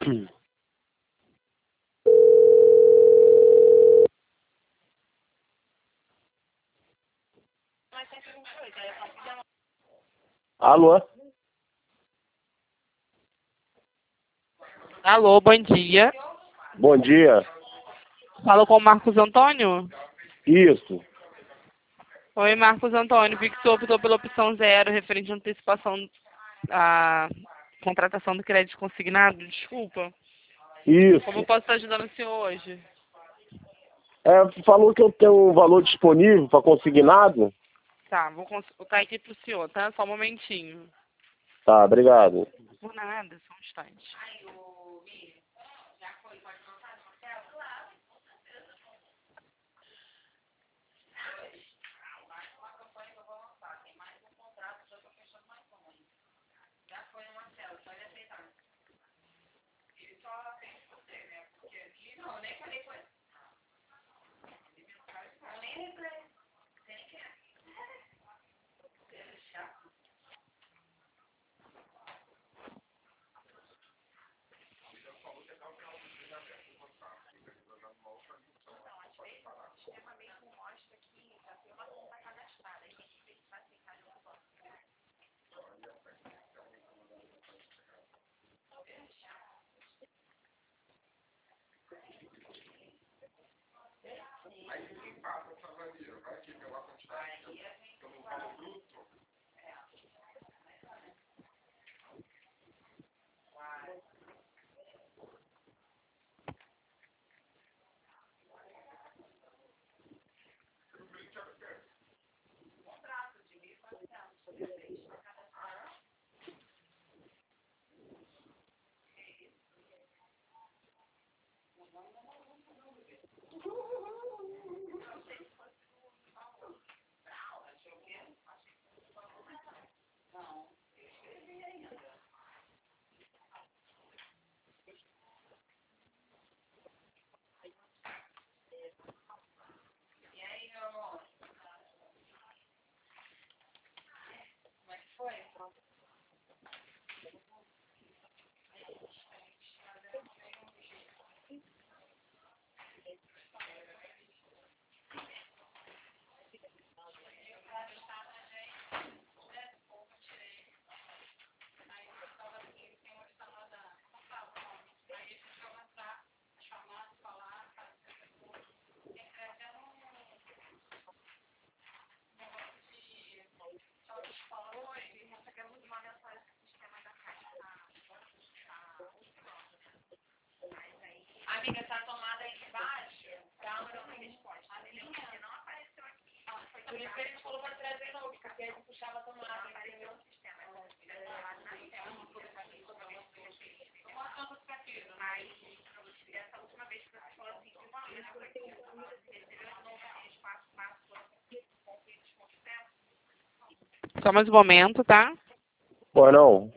Alô? Alô, bom dia. Bom dia. Falo com o Marcos Antônio? Isso. Oi, Marcos Antônio. Vi que tu optou pela opção 0, referente à antecipação à contratação do crédito consignado. Desculpa. Como eu Isso. posso estar ajudando o senhor hoje? Falou que eu tenho um valor disponível para consignado? Tá, vou consultar aqui pro senhor, tá? Só um momentinho. Tá, obrigado. Por nada, só um instante. Amiga, tá tomada aí embaixo? Calma, não me responde. A não apareceu aqui. Por isso que a gente falou pra trazer novo, porque a gente puxava a tomada. Não apareceu no sistema. É bom, filha. Tô mostrando os capiros. Aí, essa última vez que você falou assim, de uma vez por aqui, recebeu de novo espaço, conflitos com o sistema. Só mais um momento, tá? Pois não.